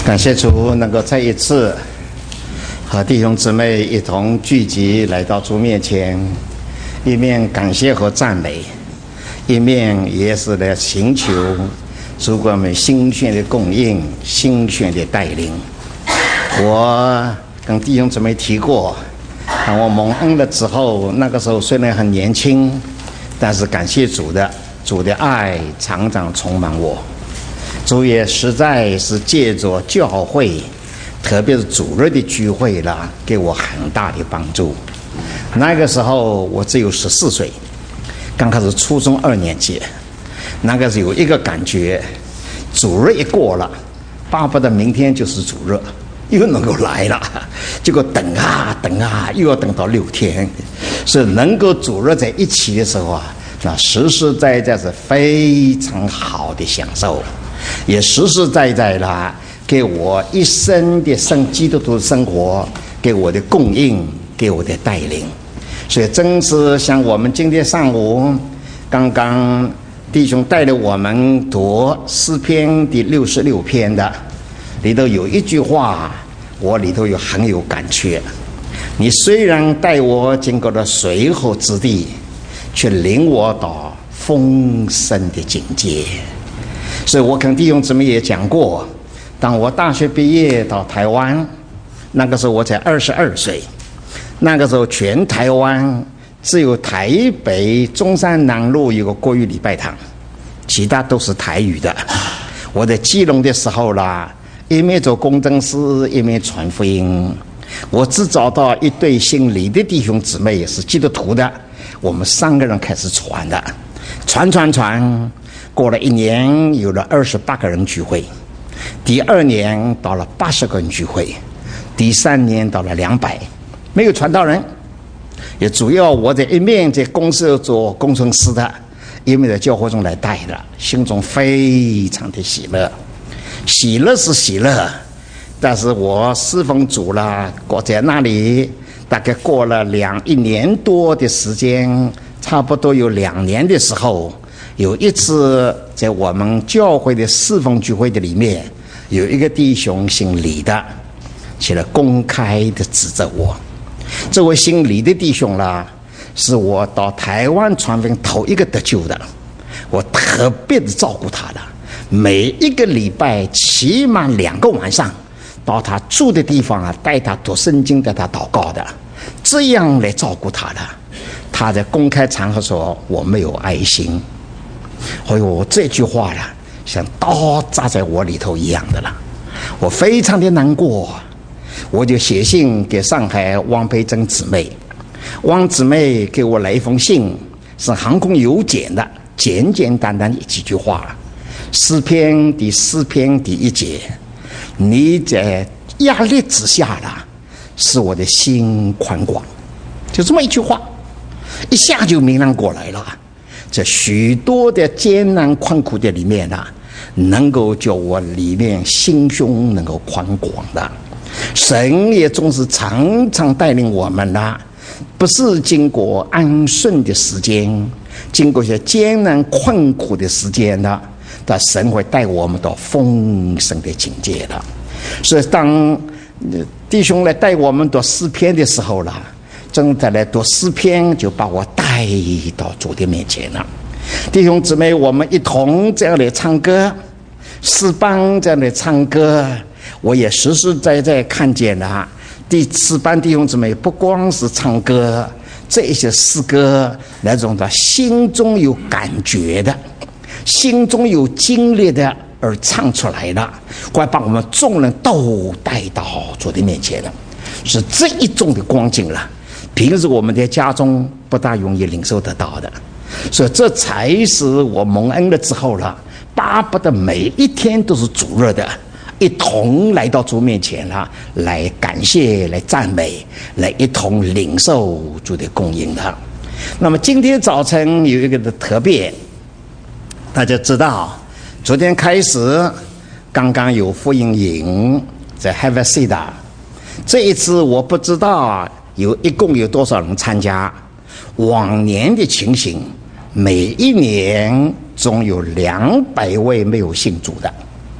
感谢主能够再一次和弟兄姊妹一同聚集来到主面前，一面感谢和赞美，一面也是来寻求主给我们新鲜的供应、新鲜的带领。我跟弟兄姊妹提过，当我蒙恩了之后，那个时候虽然很年轻，但是感谢主的爱常常充满我。主也实在是借着教会，特别是主日的聚会啦，给我很大的帮助。那个时候我只有14岁，刚开始初中2年级，那个时候有一个感觉，主日一过了，巴不得明天就是主日又能够来了，结果等啊等啊，又要等到6天，所以能够主日在一起的时候啊，那实实在在是非常好的享受，也实实在在啦，给我一生的基督徒生活，给我的供应，给我的带领。所以真是像我们今天上午刚刚弟兄带着我们读诗篇第66篇的，里头有一句话，我里头很有感觉。你虽然带我经过了水火之地，却领我到丰盛的境界。所以我跟弟兄姊妹也讲过，当我大学毕业到台湾，那个时候我才22岁，那个时候全台湾只有台北中山南路有个国语礼拜堂，其他都是台语的。我在基隆的时候啦，一面做工程师，一面传福音。我只找到一对姓李的弟兄姊妹，也是基督徒的，我们3个人开始传的，传，过了1年，有了28个人聚会，第2年到了80个人聚会，第3年到了200，没有传道人。也主要我在一面在公司做工程师的，一面在教会中来带的，心中非常的喜乐。喜乐是喜乐，但是我侍奉主了，我在那里大概过了1年多的时间，差不多有2年的时候，有一次在我们教会的侍奉聚会的里面，有一个弟兄姓李的起来公开的指责我。这位姓李的弟兄啦，是我到台湾传福音头一个得救的，我特别的照顾他的，每一个礼拜起码2个晚上到他住的地方啊，带他读圣经，带他祷告的，这样来照顾他的。他在公开场合说我没有爱心，哎呦，这句话啦，像刀扎在我里头一样的了，我非常的难过。我就写信给上海汪培珍姊妹，汪姊妹给我来一封信，是航空邮件的，简简单单几句话。诗篇第4篇第1节，你在压力之下了，使我的心宽广。就这么一句话，一下就明朗过来了。在许多的艰难困苦的里面呢，能够叫我里面心胸能够宽广的。神也总是常常带领我们啦，不是经过安顺的时间，经过一些艰难困苦的时间的，但神会带我们到丰盛的境界的。所以当弟兄来带我们读诗篇的时候啦，正在来读诗篇，就把我带到主的面前了。弟兄姊妹，我们一同这样来唱歌，诗班这样来唱歌，我也实实在在看见了第4班弟兄姊妹不光是唱歌，这些诗歌那种的心中有感觉的，心中有经历的而唱出来了，快把我们众人都带到主的面前了，是这一种的光景了。平时我们在家中不大容易领受得到的，所以这才是我蒙恩了之后了，巴不得每一天都是主日的，一同来到主面前了，来感谢，来赞美，来一同领受主的供应的。那么今天早晨有一个的特别，大家知道昨天开始刚刚有福音营在 Havasida， 这一次我不知道一共有多少人参加。往年的情形，每一年总有200位没有信主的，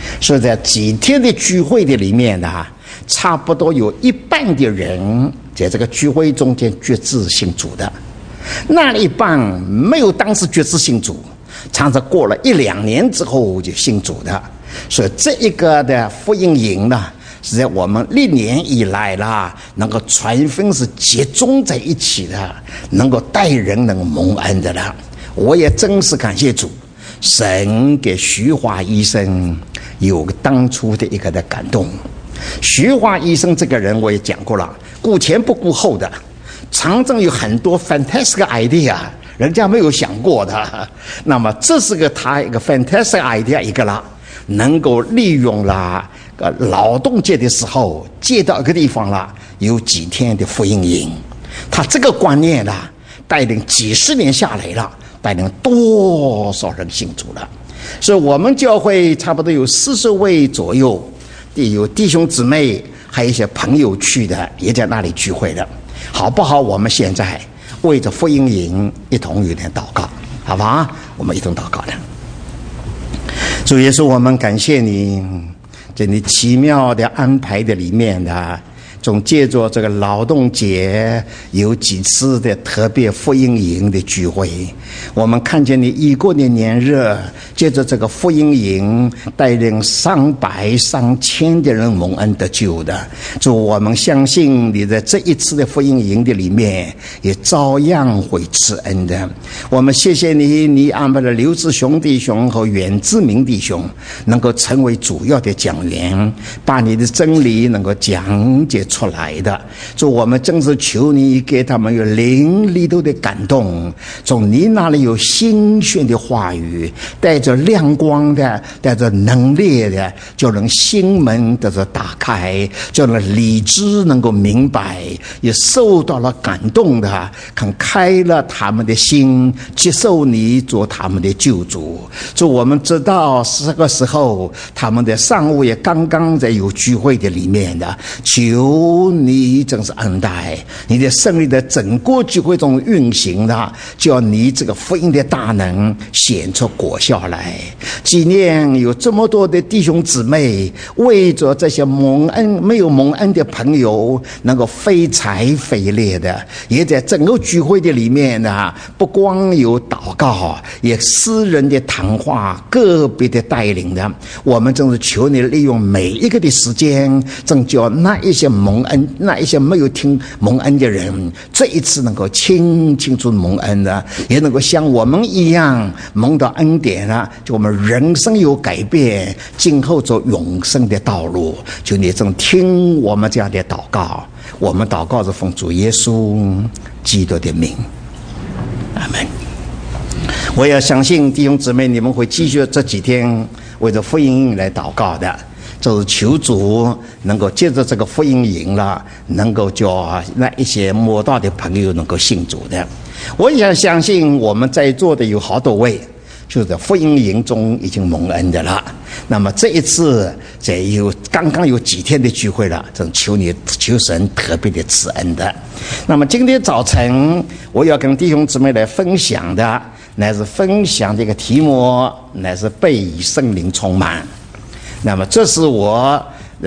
所以在几天的聚会的里面呢，差不多有一半的人在这个聚会中间决志信主的，那一半没有当时决志信主，常常过了1-2年之后就信主的。所以这一个的福音营呢，是在我们历年以来啦，能够传福是集中在一起的，能够带人能蒙恩的了。我也真是感谢主，神给徐华医生有个当初的一个的感动。徐华医生这个人我也讲过了，顾前不顾后的，常常有很多 fantastic idea， 人家没有想过的。那么这是他一个 fantastic idea 一个了，能够利用了劳动节的时候接到一个地方了，有几天的福音营，他这个观念啦，带领几十年下来了，带领多少人信主了。所以我们教会差不多有40位左右，有弟兄姊妹，还有一些朋友去的，也在那里聚会的，好不好？我们现在为着福音营一同有点祷告，好吧？我们一同祷告的。主耶稣，我们感谢你，在你奇妙的安排的里面的，总借着这个劳动节有几次的特别福音营的聚会，我们看见你已过的年日，借着这个福音营带领上百上千的人蒙恩得救的。主，我们相信你在这一次的福音营的里面也照样会赐恩的。我们谢谢你，你安排了刘志雄弟兄和袁志明弟兄能够成为主要的讲员，把你的真理能够讲解出来的。主，我们真是求你给他们有灵里头的感动，从你那里有新鲜的话语，带着亮光的，带着能力的，就能心门得着打开，就能理智能够明白，也受到了感动的，看开了他们的心，接受你做他们的救主。主，我们知道这个时候他们的上午也刚刚在有聚会的里面的，求你真是恩待你的胜利的整个聚会中运行的，叫你这个福音的大能显出果效来。纪念有这么多的弟兄姊妹，为着这些蒙恩没有蒙恩的朋友能够费财费力的，也在整个聚会的里面呢，不光有祷告，也私人的谈话，个别的带领的。我们真是求你利用每一个的时间，正叫那一些蒙恩，那一些没有听蒙恩的人，这一次能够清楚蒙恩的，也能够像我们一样蒙到恩典了，就我们人生有改变，今后走永生的道路。求你正听我们这样的祷告，我们祷告是奉主耶稣基督的名，阿们。我也相信弟兄姊妹，你们会继续这几天为着福音来祷告的，就是求主能够借着这个福音营了，能够叫那一些摸到的朋友能够信主的。我也相信我们在座的有好多位，就是在福音营中已经蒙恩的了。那么这一次在刚刚有几天的聚会了，正求你求神特别的赐恩的。那么今天早晨我要跟弟兄姊妹来分享的，乃是分享这个题目，乃是被圣灵充满。那么这是我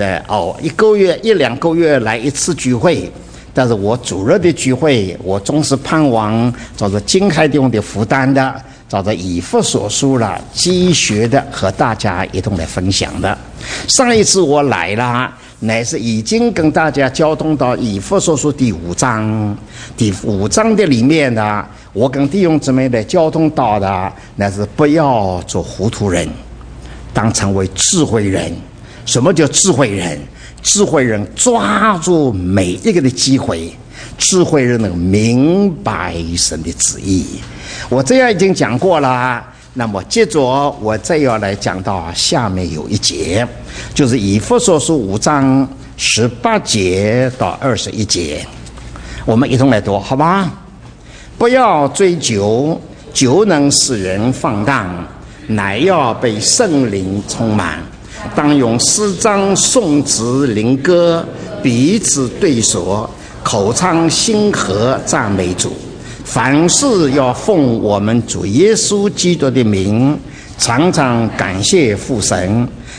1-2个月来一次聚会，但是我主日的聚会，我总是盼望照着金海弟兄的负担的，照着以弗所书了积学的，和大家一同来分享的。上一次我来了，乃是已经跟大家交通到以弗所书第5章，第5章的里面呢，我跟弟兄姊妹来交通到的，乃是不要做糊涂人，当成为智慧人。什么叫智慧人？智慧人抓住每一个的机会，智慧人能明白神的旨意。我这样已经讲过了，那么接着我再要来讲到下面有一节，就是以弗所书5章18节到21节，我们一同来读，好吧？不要追求，酒能使人放荡，乃要被圣灵充满。当用诗章、颂词、灵歌彼此对说，口唱心和赞美主。凡事要奉我们主耶稣基督的名，常常感谢父神，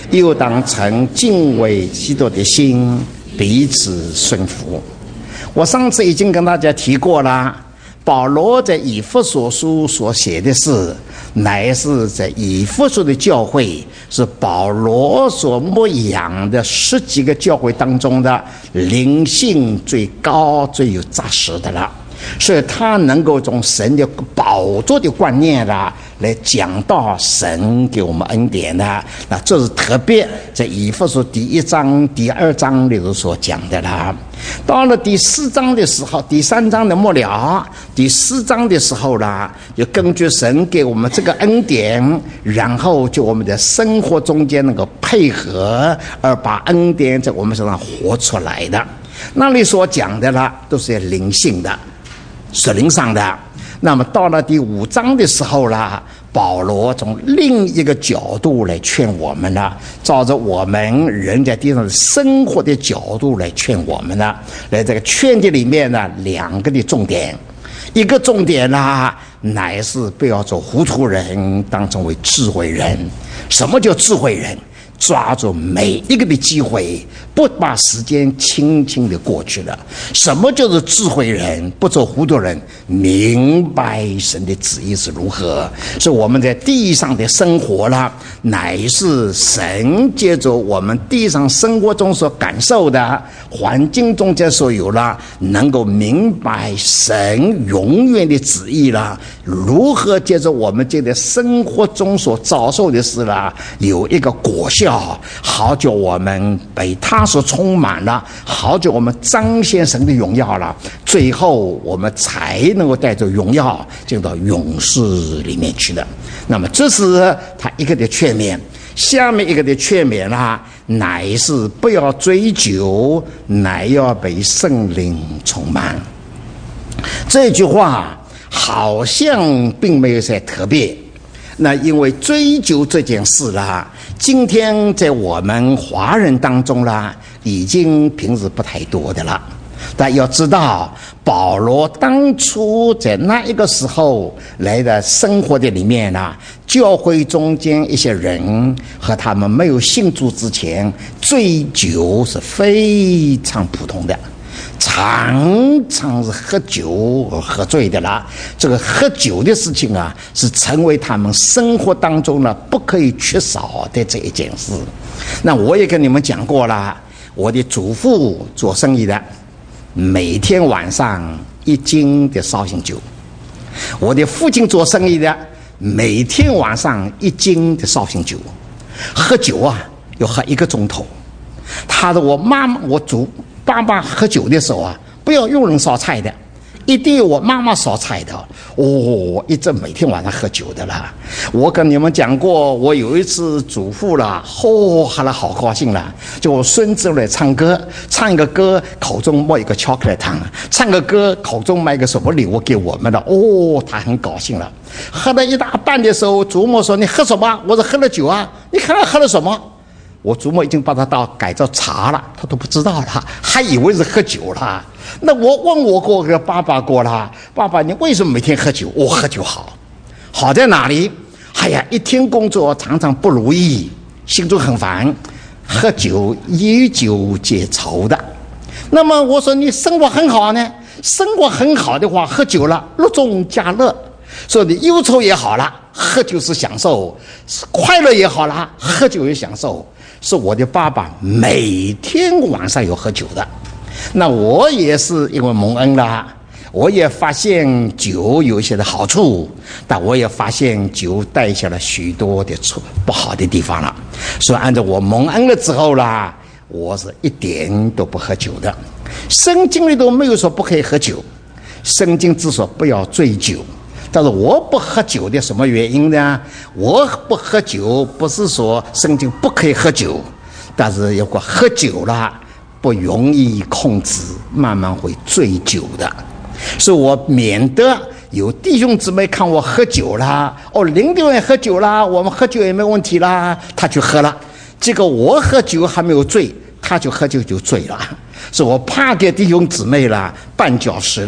又当存敬畏基督的心，彼此顺服。我上次已经跟大家提过了，保罗在以弗所书所写的是，乃是在以弗所的教会，是保罗所牧养的10几个教会当中的灵性最高、最有扎实的了。所以他能够从神的宝座的观念啦，来讲到神给我们恩典的，那这是特别在以弗所第1章、第2章里头所讲的啦。到了第4章的时候，第3章的末了，第4章的时候啦，就根据神给我们这个恩典，然后就我们的生活中间能够配合，而把恩典在我们身上活出来的。那里所讲的啦，都是灵性的。属灵上的。那么到了第5章的时候啦，保罗从另一个角度来劝我们了，照着我们人在地上生活的角度来劝我们了。在这个劝的里面呢，2个的重点，一个重点呢，乃是不要做糊涂人，当成为智慧人。什么叫智慧人？抓住每一个的机会，不把时间轻轻的过去了。什么叫做智慧人？不做糊涂人，明白神的旨意是如何。所以我们在地上的生活啦，乃是神借着我们地上生活中所感受的环境中间所有啦，能够明白神永远的旨意啦，如何借着我们这个生活中所遭受的事啦，有一个果效，好叫我们被他所充满了，好叫我们彰显神的荣耀了，最后我们才能够带着荣耀进到永世里面去的。那么这是他一个的劝勉。下面一个的劝勉啦，乃是不要追究，乃要被圣灵充满。这句话好像并没有在特别，那因为追究这件事啦，今天在我们华人当中啦，已经平时不太多的了。但要知道，保罗当初在那一个时候来的生活的里面呢，教会中间一些人和他们没有信主之前，醉酒是非常普通的，常常是喝酒喝醉的啦。这个喝酒的事情啊，是成为他们生活当中呢不可以缺少的这一件事。那我也跟你们讲过了，我的祖父做生意的，每天晚上1斤的绍兴酒；我的父亲做生意的，每天晚上1斤的绍兴酒。喝酒啊，要喝1个钟头。他的我妈妈，爸爸喝酒的时候啊，不要佣人烧菜的，一定有我妈妈烧菜的。一直每天晚上喝酒的啦。我跟你们讲过，我有一次祖父啦，喝了好高兴了，就我孙子来唱歌，唱一个歌口中摸一个巧克力糖，唱个歌口中买个什么礼物给我们的。他很高兴了。喝了一大半的时候，祖母说：“你喝什么？”我说：“喝了酒啊。”你看他喝了什么？我祖母已经把他改造茶了，他都不知道了，还以为是喝酒了。那我问我过个爸爸过了，爸爸你为什么每天喝酒？我喝酒好在哪里？一天工作常常不如意，心中很烦，喝酒以酒解愁的。那么我说你生活很好呢，生活很好的话，喝酒了乐中加乐，所以你忧愁也好了，喝酒是享受；快乐也好了，喝酒也享受。是我的爸爸每天晚上有喝酒的。那我也是因为蒙恩了，我也发现酒有一些的好处，但我也发现酒带下了许多的不好的地方了。所以按照我蒙恩了之后啦，我是一点都不喝酒的。圣经里都没有说不可以喝酒，圣经只说不要醉酒。但是我不喝酒的什么原因呢？我不喝酒不是说圣经不可以喝酒，但是如果喝酒了不容易控制，慢慢会醉酒的。所以我免得有弟兄姊妹看我喝酒啦，邻居也喝酒啦，我们喝酒也没问题啦，他去喝了，结果我喝酒还没有醉，他就喝酒就醉了。所以我怕给弟兄姊妹啦绊脚石了。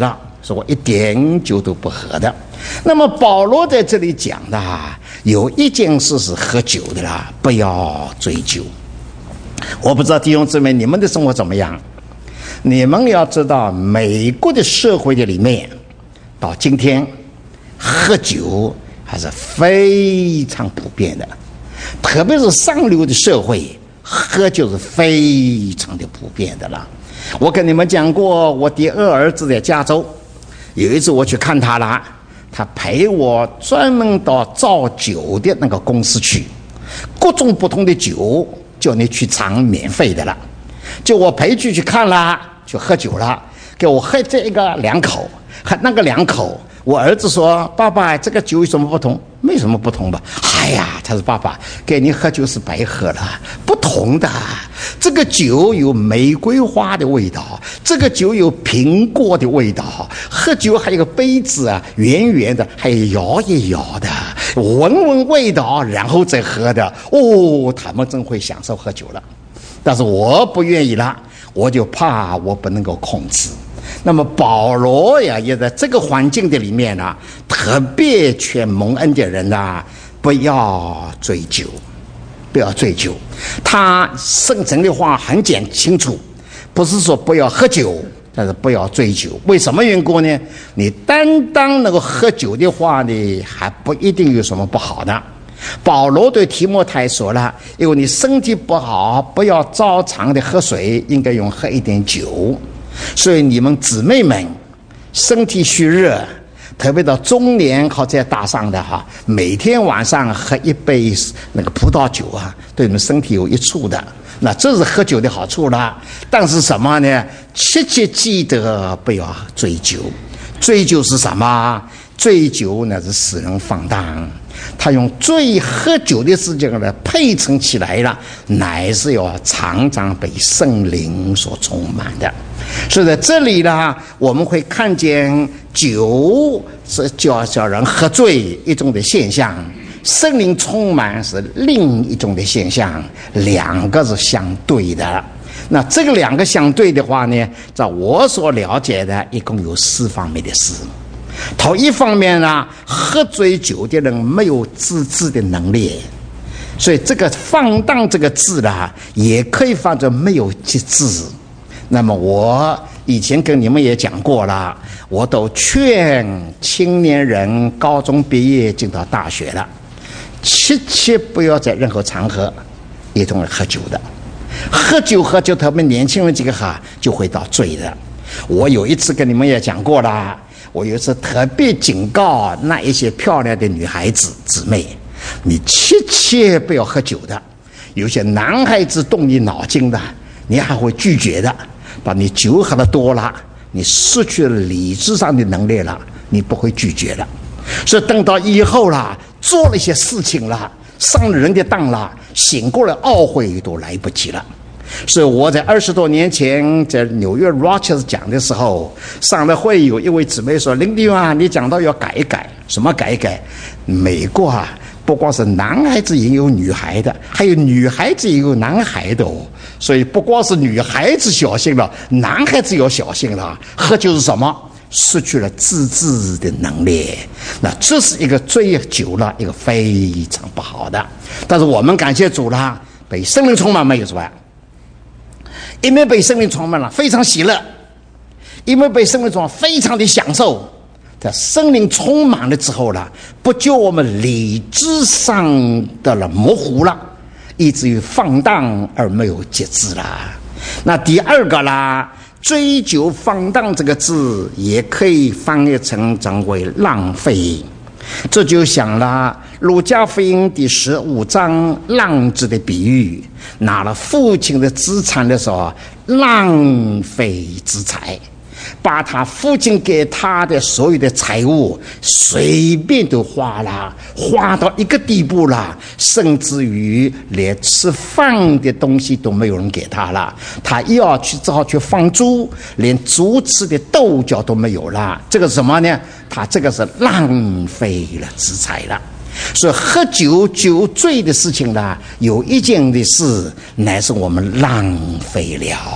说我一点酒都不喝的。那么保罗在这里讲的有一件事是喝酒的啦，不要醉酒。我不知道弟兄姊妹你们的生活怎么样，你们要知道美国的社会的里面到今天喝酒还是非常普遍的，特别是上流的社会喝酒是非常的普遍的了。我跟你们讲过，我第二儿子在加州，有一次我去看他了，他陪我专门到造酒的那个公司去，各种不同的酒叫你去尝，免费的了。就我陪去看了，去喝酒了，给我喝这一个2口，喝那个2口。我儿子说：“爸爸，这个酒有什么不同？没什么不同吧？”哎呀，他说：“爸爸，给你喝酒是白喝了，不同的。这个酒有玫瑰花的味道，这个酒有苹果的味道。喝酒还有个杯子圆圆的，还摇一摇的，闻闻味道，然后再喝的。哦，他们真会享受喝酒了。但是我不愿意了，我就怕我不能够控制。”那么保罗呀，也在这个环境的里面呢，特别劝蒙恩的人呢，不要醉酒，不要醉酒。他圣经的话很讲清楚，不是说不要喝酒，但是不要醉酒。为什么缘故呢？你单单能够喝酒的话呢，还不一定有什么不好的。保罗对提摩太说了，因为你身体不好，不要照常的喝水，应该用喝一点酒。所以你们姊妹们身体虚热，特别到中年靠在大上的每天晚上喝一杯那个葡萄酒对你们身体有益处的。那这是喝酒的好处了。但是什么呢？切切记得不要醉酒。醉酒是什么？醉酒那是使人放荡。他用醉喝酒的事情来配成起来了，乃是要常常被圣灵所充满的。所以在这里呢，我们会看见酒是叫人喝醉一种的现象，圣灵充满是另一种的现象，两个是相对的。那这个两个相对的话呢，在我所了解的一共有4方面的事。头一方面呢，喝醉酒的人没有自制的能力，所以这个放荡这个字呢，也可以放作没有节制。那么我以前跟你们也讲过了，我都劝青年人高中毕业进到大学了，切切不要在任何场合一同喝酒的。喝酒特别年轻人这个就会到醉的。我有一次跟你们也讲过了，我有一次特别警告那一些漂亮的女孩子姊妹，你切切不要喝酒的。有些男孩子动你脑筋的，你还会拒绝的。当你酒喝得多了，你失去了理智上的能力了，你不会拒绝了。所以等到以后了，做了一些事情了，上了人的当了，醒过来懊悔都来不及了。所以我在20多年前在纽约 Rochester 讲的时候，上了会有一位姊妹说：“林弟兄你讲到要改一改。”什么改一改？美国不光是男孩子也有女孩的，还有女孩子也有男孩的所以不光是女孩子小心了，男孩子要小心了。喝酒是什么？失去了自制的能力。那这是一个醉酒了，一个非常不好的。但是我们感谢主了，被圣灵充满没有是吧？因为被圣灵充满了，非常喜乐；因为被圣灵充满，非常的享受。在圣灵充满了之后呢，不就我们理智上的了模糊了，以至于放荡而没有节制了。那第二个啦，追求放荡这个字也可以翻译成为浪费。这就想了路加福音第15章浪子的比喻，拿了父亲的资产的时候浪费资财，把他父亲给他的所有的财物随便都花了，花到一个地步了，甚至于连吃饭的东西都没有人给他了，他又要去只好去放猪，连猪吃的豆角都没有了。这个什么呢？他这个是浪费了资财了。所以喝酒酒醉的事情呢，有一件的事乃是我们浪费了。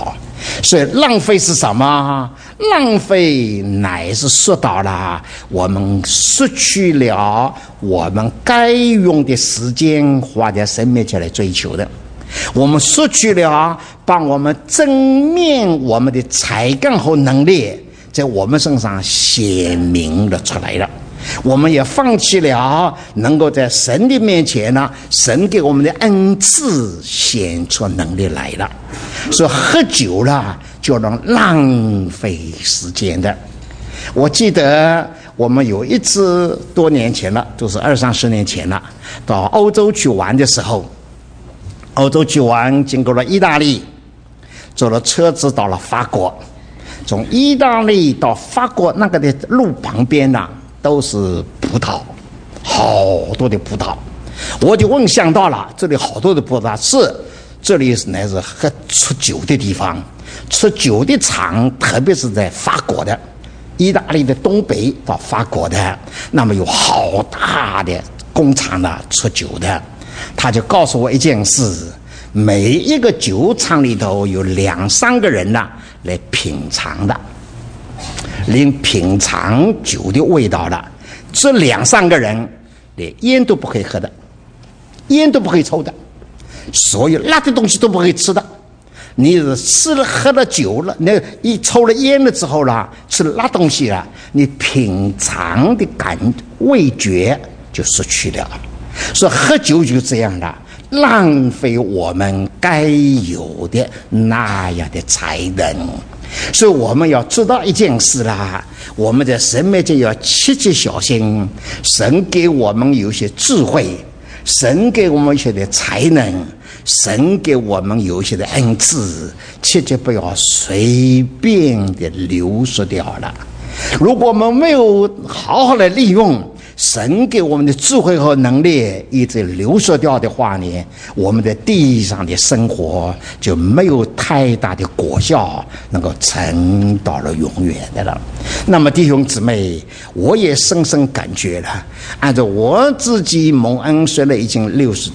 所以浪费是什么？浪费乃是说到了我们失去了我们该用的时间花在神面前来追求的，我们失去了把我们正面我们的才干和能力在我们身上显明了出来了，我们也放弃了能够在神的面前呢，神给我们的恩赐显出能力来了。所以喝酒了就能浪费时间的。我记得我们有一次多年前了，就是20-30年前了，到欧洲去玩的时候，欧洲去玩经过了意大利，坐了车子到了法国，从意大利到法国那个的路旁边呢，都是葡萄，好多的葡萄。我就想到了，这里好多的葡萄，是这里乃是喝出酒的地方，出酒的厂，特别是在法国的意大利的东北到法国的，那么有好大的工厂呢出酒的。他就告诉我一件事，每一个酒厂里头有2-3个人呢来品尝的，连品尝酒的味道了。这2-3个人连烟都不可以喝的，烟都不可以抽的，所有辣的东西都不可以吃的。你吃了喝了酒了，那一抽了烟了之后了，吃了辣东西了，你品尝的味觉就失去了。所以喝酒就这样的，浪费我们该有的那样的才能。所以我们要知道一件事啦，我们在神面前要切切小心。神给我们有些智慧，神给我们一些的才能，神给我们有一些的恩赐，切切不要随便的流失掉了。如果我们没有好好的利用神给我们的智慧和能力，一直流失掉的话呢，我们在地上的生活就没有太大的果效能够撑到了永远的了。那么弟兄姊妹，我也深深感觉了，按照我自己蒙恩虽然已经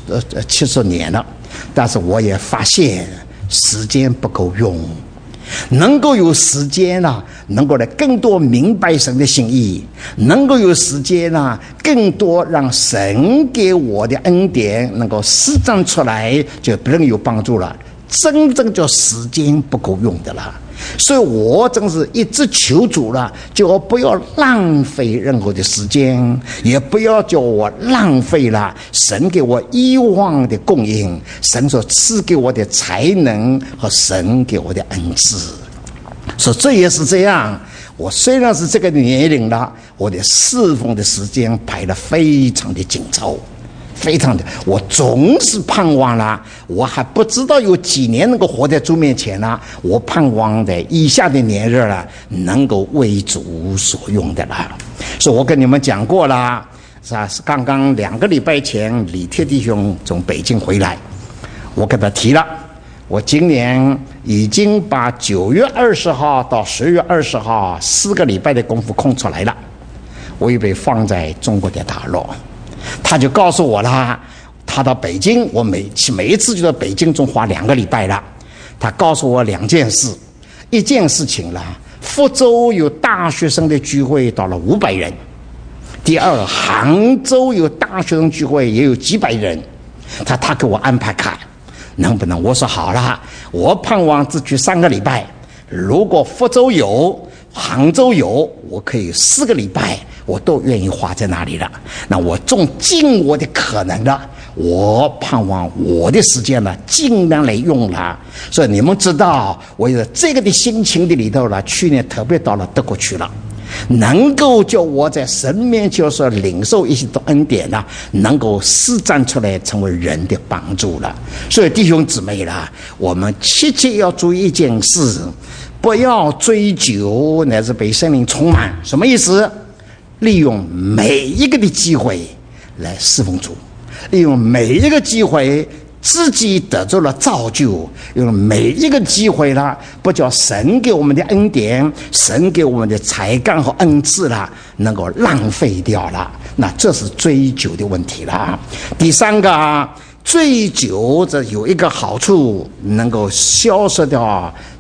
70年了，但是我也发现时间不够用。能够有时间呢，能够来更多明白神的心意，能够有时间呢，更多让神给我的恩典能够施展出来，就不能有帮助了。真正叫时间不够用的了。所以我真是一直求主了，就不要浪费任何的时间，也不要叫我浪费了神给我以往的供应，神所赐给我的才能和神给我的恩赐。所以这也是这样，我虽然是这个年龄了，我的侍奉的时间排得非常的紧凑，非常的，我总是盼望了，我还不知道有几年能够活在主面前了，我盼望在以下的年日了，能够为主所用的了。所以我跟你们讲过了，是吧？刚刚2个礼拜前，李铁弟兄从北京回来，我跟他提了，我今年已经把9月20号到10月20号4个礼拜的功夫空出来了，我预备放在中国的大陆。他就告诉我了，他到北京，我每一次就到北京中花2个礼拜了。他告诉我2件事，一件事情了，福州有大学生的聚会到了500人，第二，杭州有大学生聚会也有几百人，他给我安排看能不能。我说好了，我盼望只去3个礼拜，如果福州有杭州有，我可以4个礼拜我都愿意花在那里了。那我尽我的可能的，我盼望我的时间呢尽量来用了。所以你们知道，我有这个的心情的里头了，去年特别到了德国去了，能够叫我在神面前说领受一些的恩典呢，能够施展出来成为人的帮助了。所以弟兄姊妹啦，我们切切要注意一件事，不要追求乃是被圣灵充满。什么意思？利用每一个的机会来侍奉主，利用每一个机会自己得到了造就，用每一个机会了，不叫神给我们的恩典，神给我们的才干和恩赐了能够浪费掉了，那这是追求的问题了。第3个，追求这有一个好处，能够消失掉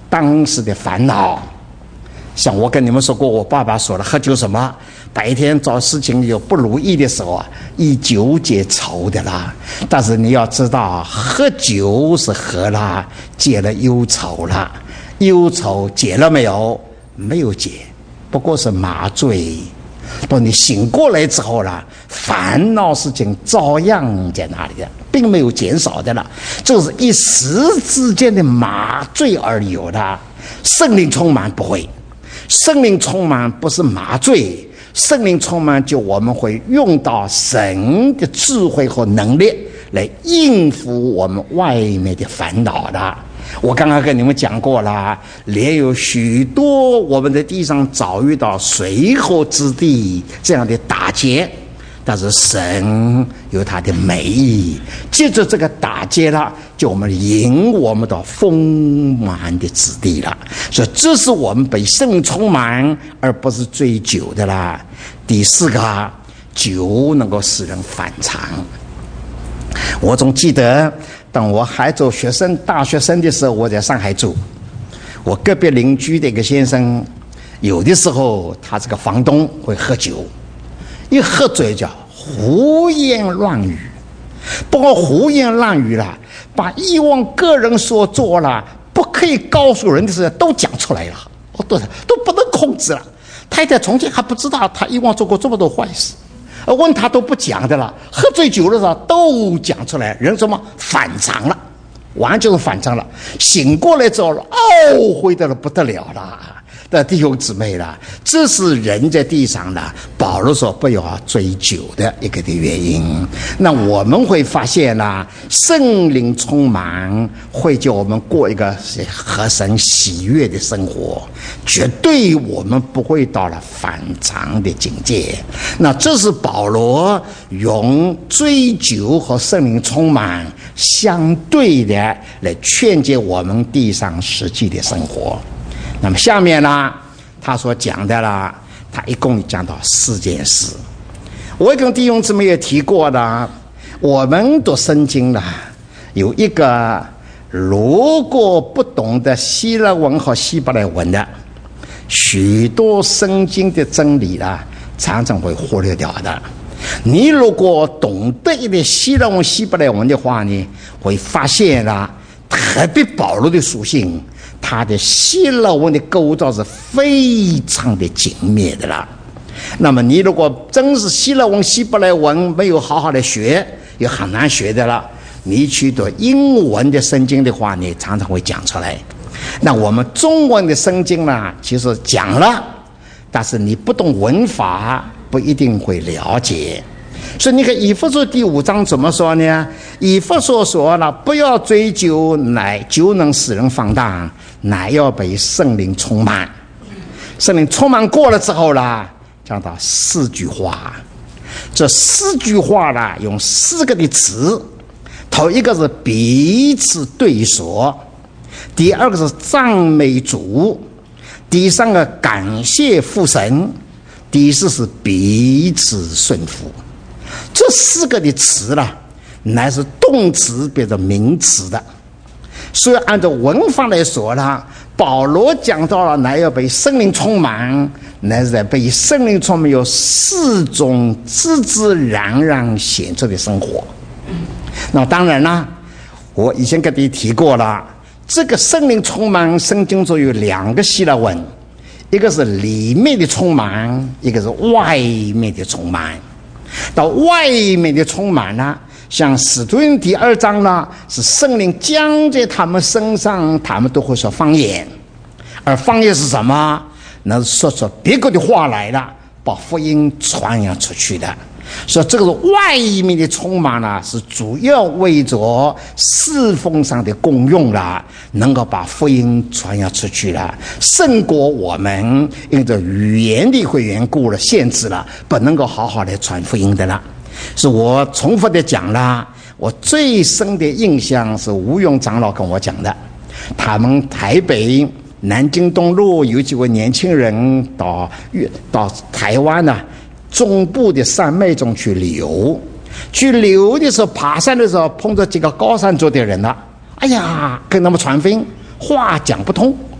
当时的烦恼。像我跟你们说过，我爸爸说了，喝酒什么，白天找事情有不如意的时候啊，以酒解愁的啦。但是你要知道，喝酒是喝了，解了忧愁了，忧愁解了没有？没有解，不过是麻醉。当你醒过来之后了，烦恼事情照样在那里的，并没有减少的了，这是一时之间的麻醉而有的。圣灵充满不会，圣灵充满不是麻醉，圣灵充满就我们会用到神的智慧和能力来应付我们外面的烦恼的。我刚刚跟你们讲过了，连有许多我们在地上遭遇到水火之地这样的打击，但是神有他的美意，借着这个打击了，就我们引我们到丰满的之地了。所以这是我们被圣灵充满，而不是醉酒的啦。第四个，酒能够使人反常。我总记得当我还做学生大学生的时候，我在上海住，我隔壁邻居的一个先生，有的时候他这个房东会喝酒，一喝醉就胡言乱语，不过胡言乱语了，把以往个人所做了不可以告诉人的事都讲出来了，都不能控制了。太太从前还不知道他以往做过这么多坏事，问他都不讲的了，喝醉酒的时候都讲出来，人什么反常了，完全是反常了。醒过来之后懊悔的了不得了了。的弟兄姊妹了，这是人在地上呢，保罗说不要追酒的一个的原因。那我们会发现呢，圣灵充满会叫我们过一个合神喜悦的生活，绝对我们不会到了反常的境界。那这是保罗用追酒和圣灵充满相对的来劝诫我们地上实际的生活。那么下面呢，他所讲的啦，他一共讲到4件事。我跟弟兄姊妹也提过的，我们读圣经啦，有一个如果不懂得希腊文和希伯来文的，许多圣经的真理啦，常常会忽略掉的。你如果懂得一点希腊文、希伯来文的话呢，会发现啦，特别保罗的属性，他的希腊文的构造是非常的紧密的啦。那么你如果真是希腊文、希伯来文没有好好的学，也很难学的了。你去读英文的圣经的话，你常常会讲出来。那我们中文的圣经呢，其实讲了，但是你不懂文法，不一定会了解。所以你看以弗所第5章怎么说呢？以弗所说了，不要追究，乃酒能使人放荡，乃要被圣灵充满。圣灵充满过了之后啦，讲到4句话。这4句话啦，用4个的词。头一个是彼此对说，第二个是赞美主，第3个感谢父神，第4是彼此顺服。这4个的词啦，乃是动词变成名词的。所以按照文法来说啦，保罗讲到了乃要被圣灵充满，乃是在被圣灵充满有4种自自然然显出的生活。那当然啦，我以前跟你提过了，这个圣灵充满圣经中有2个希腊文，一个是里面的充满，一个是外面的充满。到外面的充满呢，像使徒行第2章呢，是圣灵降在他们身上，他们都会说方言。而方言是什么？那是说出别个的话来了，把福音传扬出去的。所以这个外面的充满呢，是主要为着侍奉上的功用啦，能够把福音传扬出去了，胜过我们因着语言的缘故了限制了，不能够好好的传福音的了。是我重复的讲啦，我最深的印象是吴勇长老跟我讲的，他们台北南京东路有几位年轻人到台湾呢，中部的山脉中去旅游的时候，爬山的时候碰到几个高山族的人了，哎呀，跟他们传福音，话讲不通，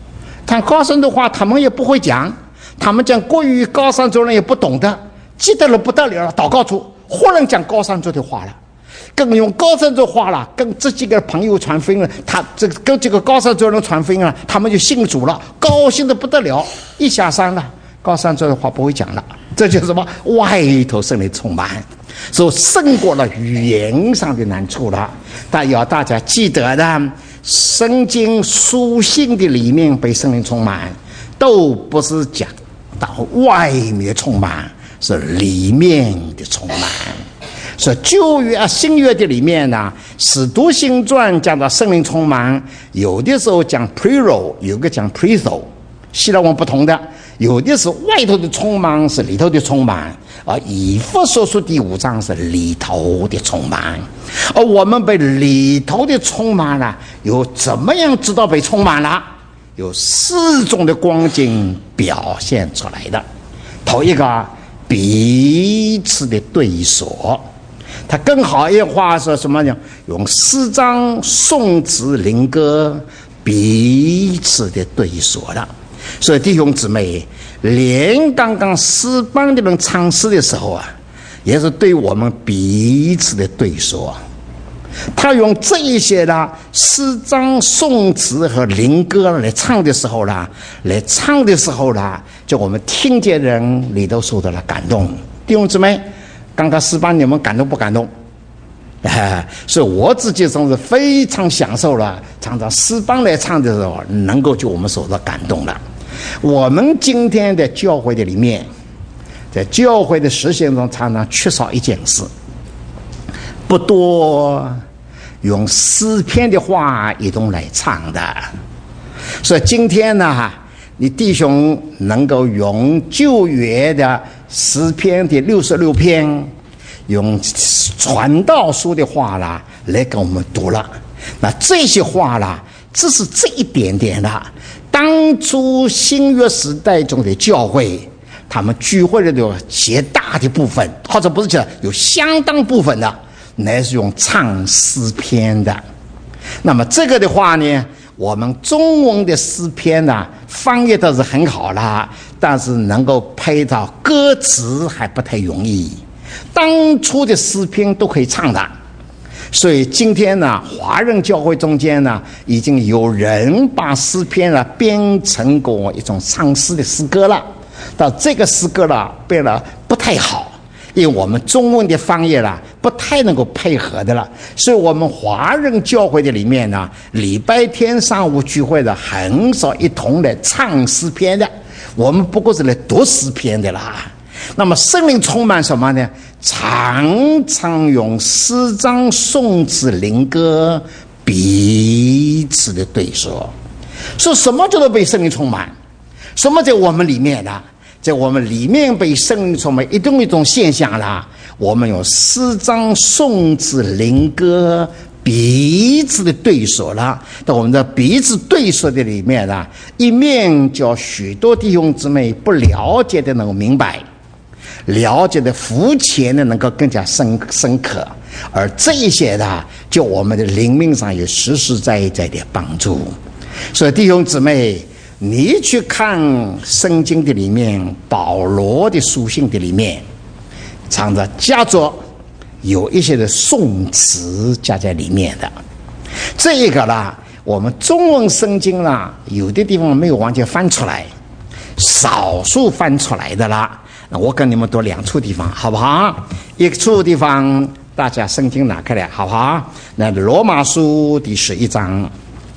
谈高深的话他们也不会讲，他们讲国语高山族人也不懂得，记得了不得了，祷告主忽然讲高山族的话了，更用高山族话了，跟这几个朋友传福音了，跟这个高山族人传福音了，他们就信主了，高兴的不得了，一下山了，高山族的话不会讲了，这就是什么？外头圣灵充满，所以胜过了语言上的难处了。但要大家记得的，圣经书信的里面被圣灵充满，都不是讲到外面充满，是里面的充满。所以旧约新约的里面呢，使徒行传讲到圣灵充满，有的时候讲 prero， 有个讲 preso， 希腊文不同的，有的是外头的充满，是里头的充满。而以弗所书第5章是里头的充满，而我们被里头的充满了，有怎么样知道被充满了？有4种的光景表现出来的。头一个，彼此的对说，他更好一话说什么呢？用诗章、颂词、灵歌彼此的对说了。所以弟兄姊妹，连刚刚诗班的人唱诗的时候啊，也是对我们彼此的对说。他用这一些的诗章、颂词和灵歌来唱的时候啦，就我们听见人里头受到了感动。弟兄姊妹，刚刚诗班你们感动不感动？所以我自己总是非常享受了，常常诗班来唱的时候，能够就我们受到感动了。我们今天的教会的里面，在教会的实现中常常缺少一件事，不多用诗篇的话一同来唱的。所以今天呢，你弟兄能够用旧约的诗篇的66篇，用传道书的话啦来跟我们读了，那这些话啦，只是这一点点的。当初新约时代中的教会，他们聚会的有极大的部分，或者不是讲有相当部分的，乃是用唱诗篇的。那么这个的话呢，我们中文的诗篇呢，翻译的是很好啦，但是能够配到歌词还不太容易。当初的诗篇都可以唱的。所以今天呢，华人教会中间呢，已经有人把诗篇呢编成过一种唱诗的诗歌了。但这个诗歌呢变得不太好，因为我们中文的翻译啦不太能够配合的了。所以我们华人教会的里面呢，礼拜天上午聚会的很少一同来唱诗篇的，我们不过是来读诗篇的啦。那么圣灵充满什么呢？常常用诗章、颂词、灵歌彼此的对说。说什么叫做被圣灵充满？什么在我们里面呢？在我们里面被圣灵充满一种现象啦。我们有诗章、颂词、灵歌彼此的对说了。在我们的彼此对说的里面呢，一面叫许多弟兄姊妹不了解的能够明白，了解的肤浅的能够更加深刻，而这一些呢，就我们的灵命上有实实在在的帮助。所以弟兄姊妹，你去看圣经的里面，保罗的书信的里面，常常加着有一些的颂词加在里面的。这一个啦，我们中文圣经啦，有的地方没有完全翻出来，少数翻出来的啦。那我跟你们读2处地方，好不好？一处地方大家圣经拿开来，好不好？那罗马书第11章，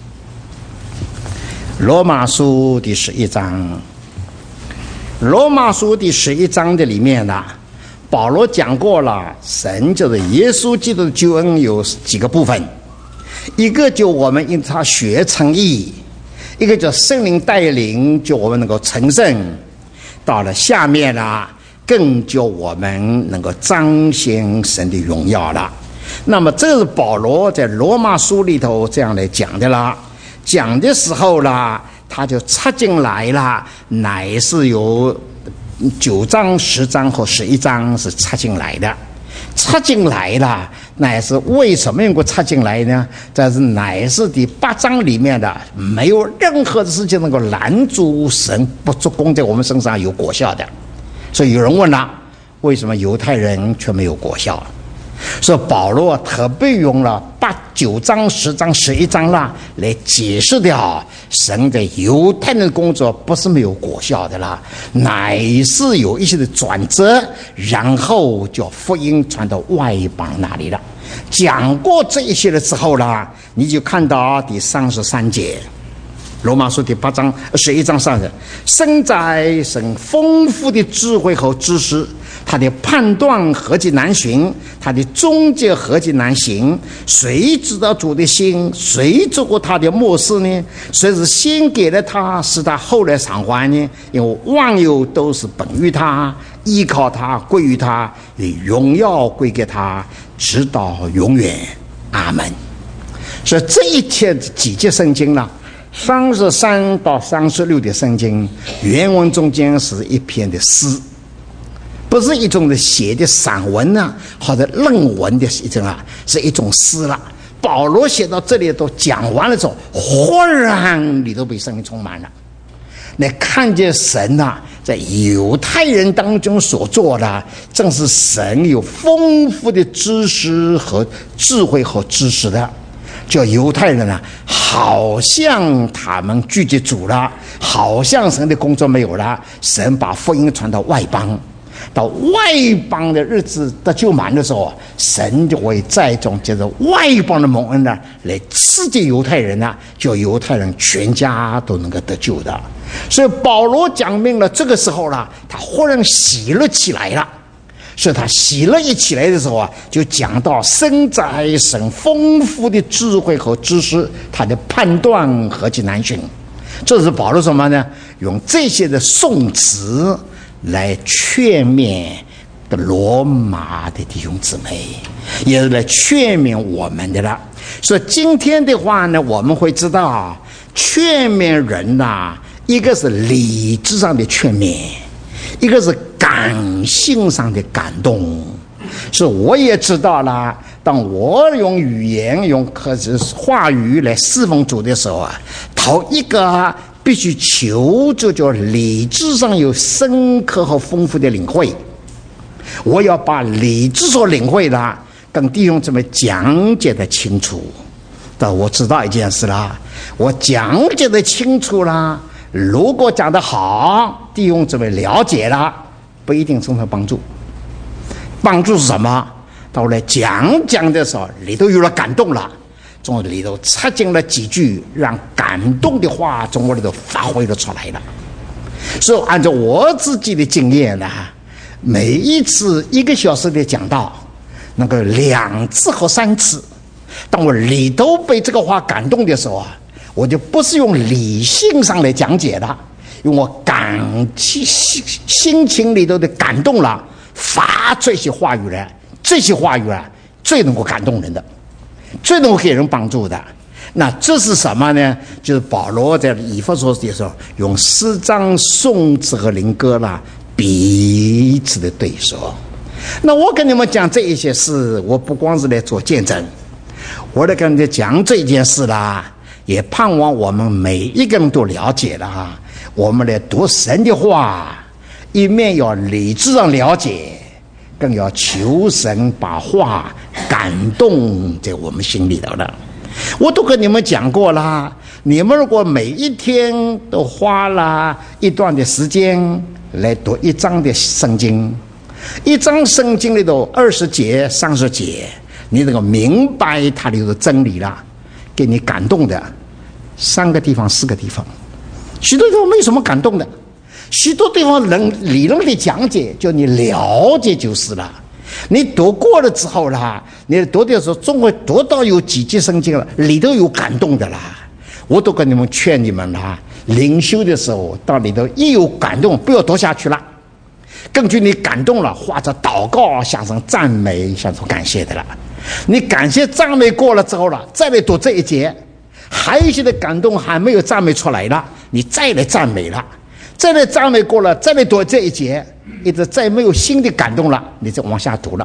罗马书第11章，罗马书第11章的里面呢，保罗讲过了，神就是耶稣基督的救恩有几个部分，一个就我们因他血称义，一个叫圣灵带领，就我们能够成圣。到了下面呢，更叫我们能够彰显神的荣耀了。那么这是保罗在罗马书里头这样来讲的啦。讲的时候啦，他就插进来了，乃是有9章、10章和11章是插进来的。 插进来了，乃是为什么能够插进来呢？这是乃是第8章里面的，没有任何的事情能够拦阻神不做工在我们身上有果效的。所以有人问了，为什么犹太人却没有果效？所以保罗特别用了8、9章、10章、11章啦来解释掉神在犹太人的工作不是没有果效的啦，乃是有一些的转折，然后就福音传到外邦那里了。讲过这一些了之后啦，你就看到第33节，罗马书第8章11章上的，生在神丰富的智慧和知识，他的判断何其难寻，他的终结何其难行。谁知道主的心？谁做过他的末世呢？谁是先给了他，使他后来偿还呢？因为万有都是本于他，依靠他，归于他，荣耀归给他，直到永远。阿门。所以这一天几节圣经呢，33到36的圣经原文中间是一篇的诗，不是一种的写的散文啊，或者论文的一种啊，是一种诗了。保罗写到这里都讲完了之后，忽然你都被圣灵充满了，你看见神啊在犹太人当中所做的，正是神有丰富的知识和智慧和知识的。叫犹太人啊，好像他们拒绝主了，好像神的工作没有了，神把福音传到外邦，到外邦的日子得救满的时候，神就会在这种接着外邦的蒙恩呢，来刺激犹太人呢，叫犹太人全家都能够得救的。所以保罗讲明了，这个时候呢，他忽然喜乐起来了。所以他喜乐一起来的时候啊，就讲到生在神丰富的智慧和知识，他的判断何其难寻。这是保罗什么呢？用这些的颂词来劝勉的罗马的弟兄姊妹，也是来劝勉我们的了。所以今天的话呢，我们会知道劝勉人呐，一个是理智上的劝勉，一个是感性上的感动。是我也知道了，当我用语言用话语来侍奉主的时候啊，头一个必须求助叫理智上有深刻和丰富的领会。我要把理智所领会的跟弟兄姊妹讲解的清楚。但我知道一件事啦，我讲解的清楚啦，如果讲得好，弟兄姊妹了解了，不一定充分帮助。帮助是什么？到来讲的时候，里头有了感动了，从里头插进了几句让感动的话，从我里头发挥了出来了。所以按照我自己的经验呢，每一次1个小时的讲道，那个2次和3次，当我里头被这个话感动的时候啊，我就不是用理性上来讲解的，用我心情里头的感动了，发这些话语来，这些话语啊，最能够感动人的，最能够给人帮助的。那这是什么呢？就是保罗在以弗所的时候，用诗章、颂词和灵歌啦，彼此的对说。那我跟你们讲这一些事，我不光是来做见证，我来跟你讲这件事啦，也盼望我们每一个人都了解了哈。我们来读神的话，一面要理智上了解，更要求神把话感动在我们心里头了。我都跟你们讲过啦，你们如果每一天都花了一段的时间来读1章的圣经，1章圣经里头20节、30节，你能够明白它里头的真理了，给你感动的3个地方、4个地方，许多地方没有什么感动的，许多地方理论的讲解，就你了解就是了。你读过了之后啦，你读的时候总会读到有几节圣经了，里头有感动的啦。我都跟你们劝你们啦，灵修的时候到里头一有感动，不要读下去了，根据你感动了，或者祷告，想成赞美，想成感谢的了。你感谢赞美过了之后了，再来读这一节，还有一些的感动还没有赞美出来了，你再来赞美了，再来赞美过了，再来读这一节，一直再没有新的感动了，你再往下读了。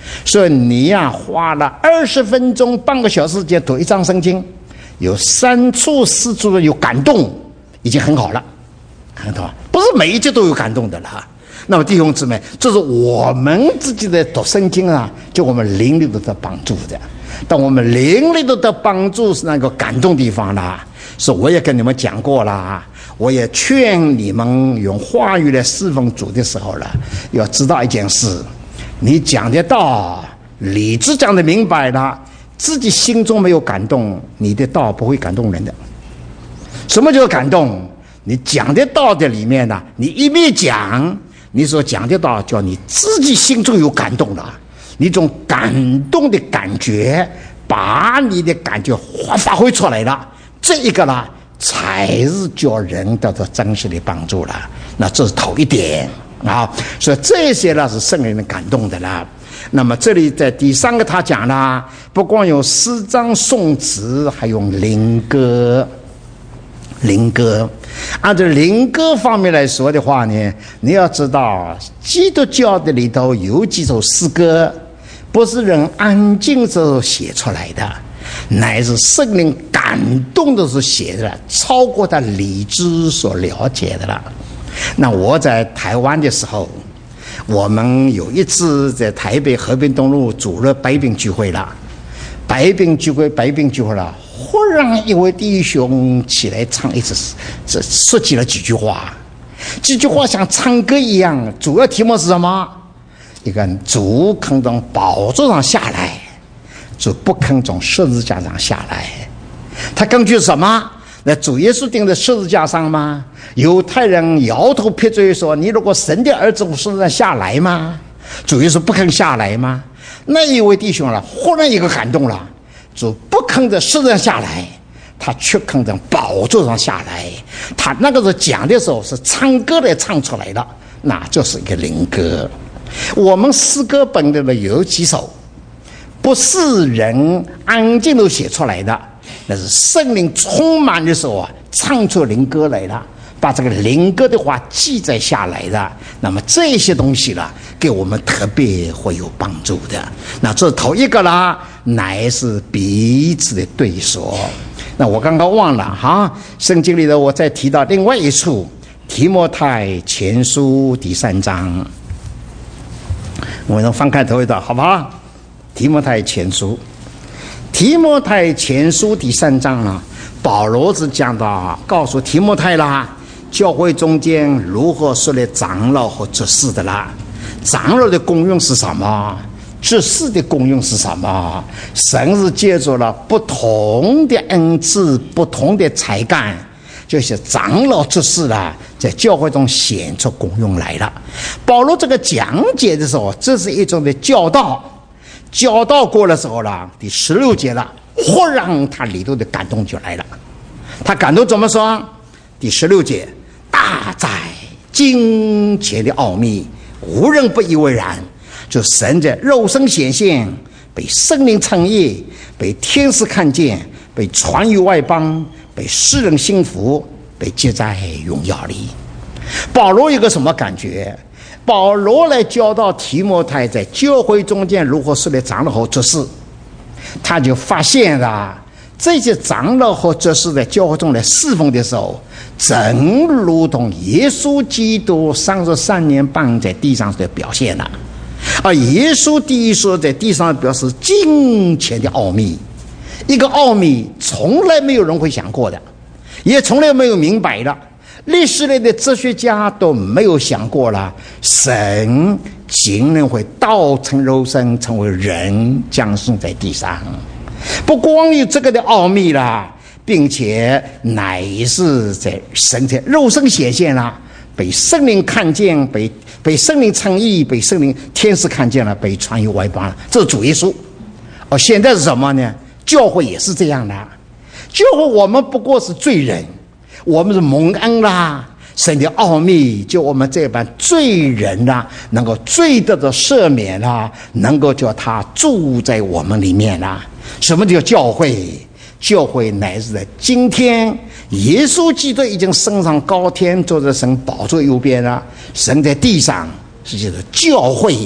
所以你呀，花了20分钟、半个小时间读一章圣经，有3处4处有感动，已经很好了，看到吧？不是每一节都有感动的了。那么弟兄姊妹，这是我们自己的读圣经啊，就我们灵里头的帮助的。当我们灵里头的帮助是那个感动地方啦，是我也跟你们讲过啦，我也劝你们用话语来侍奉主的时候了，要知道一件事，你讲的道，理智讲的明白了，自己心中没有感动，你的道不会感动人的。什么叫感动？你讲的道的里面呢，你一面讲，你所讲的道叫你自己心中有感动了，你种感动的感觉，把你的感觉发挥出来了，这一个呢，才是叫人得到真实的帮助了。那这是头一点啊，所以这些呢是圣灵的感动的啦。那么这里在第3个他讲了，不光有诗章颂词，还有灵歌。灵歌，按照灵歌方面来说的话呢，你要知道基督教的里头有几首诗歌不是人安静时候写出来的，乃是圣灵感动的时候写的，超过他理智所了解的了。那我在台湾的时候，我们有一次在台北和平东路组了百饼聚会了，百饼聚会了，忽然一位弟兄起来唱一次，这说起了几句话，几句话像唱歌一样。主要题目是什么？一个主肯从宝座上下来，主不肯从十字架上下来。他根据什么？那主耶稣钉在十字架上吗？犹太人摇头撇嘴说：“你如果神的儿子，从十字架下来吗？”主耶稣不肯下来吗？那一位弟兄了，忽然一个感动了。主不肯在十字架下来，他却肯在宝座上下来。他那个时候讲的时候是唱歌来唱出来了，那就是一个灵歌。我们诗歌本的有几首不是人安静都写出来的，那是圣灵充满的时候啊，唱出灵歌来了，把这个灵歌的话记载下来的。那么这些东西呢，给我们特别会有帮助的。那这头一个啦，乃是彼此的对说。那我刚刚忘了哈，圣经里头我再提到另外一处，提摩太前书第3章，我们翻开头一段好不好？提摩太前书第3章呢，保罗是讲到告诉提摩太啦，教会中间如何设立长老和执事的啦。长老的功用是什么？执事的功用是什么？神是借助了不同的恩赐、不同的才干，就是长老执事啦，在教会中显出功用来了。保罗这个讲解的时候，这是一种的教导。教导过的时候了，第16节了，忽然他里头的感动就来了。他感动怎么说？第16节，大在金钱的奥秘，无人不以为然。就神在肉身显现，被圣灵称义，被天使看见，被传于外邦，被世人信服，被接在荣耀里。保罗有个什么感觉？保罗来教导提摩太在教会中间如何设立长老和执事，他就发现了这些长老和执事在教会中来侍奉的时候，正如同耶稣基督33年半在地上的表现了。而耶稣第一说在地上表示金钱的奥秘，一个奥秘从来没有人会想过的，也从来没有明白的，历史类的哲学家都没有想过了，神竟然会道成肉身，成为人降生在地上。不光有这个的奥秘啦，并且乃是在神在肉身显现了，被圣灵看见，被圣灵称义，被圣灵天使看见了，被传于外邦了。这是主耶稣。而现在是什么呢？教会也是这样的。教会我们不过是罪人，我们是蒙恩啦，神的奥秘就我们这般罪人啦，能够罪得的赦免啦，能够叫他住在我们里面啦。什么叫教会？教会乃是在今天耶稣基督已经升上高天，坐在神宝座右边了，神在地上是叫做教会，